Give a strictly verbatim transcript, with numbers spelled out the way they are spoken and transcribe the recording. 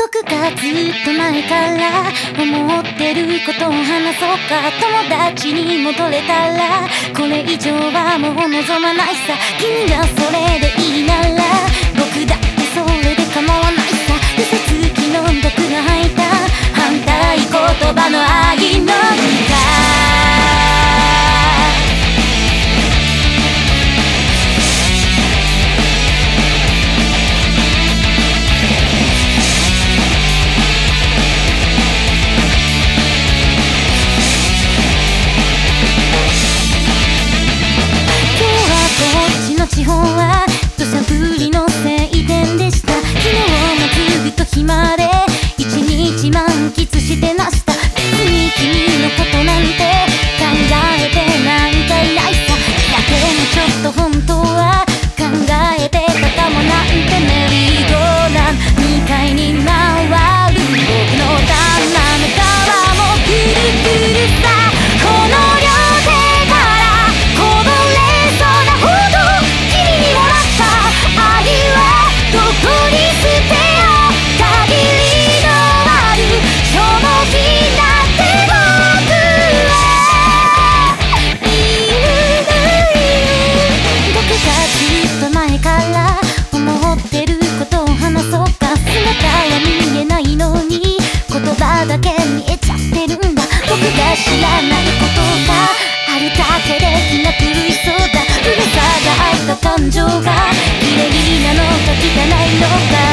僕がずっと前から思ってることを話そうか。友達に戻れたらこれ以上はもう望まないさ。君がそれでいいなら僕だってそれで構わないさ。嘘つきの僕が吐いた反対言葉の愛の歌。地方は土砂降りの晴天でした。昨日の夏と暇で一日満喫してました。別に君のことなんて考えてなんかいないさ。だけどちょっと本当は考えてたかもなんて。メリーゴーランみたいに回る僕の旦那の皮もくるくるさ。この両手からこぼれそうなほどどこに捨てよう限りのある消耗品だって僕はいる。僕がずっと前から思ってることを話そうか。姿は見えないのに言葉だけ見えちゃってるんだ。僕が知らないことがあるだけで気が狂いそうだ。うるさがあった感情が綺麗なのか汚いのか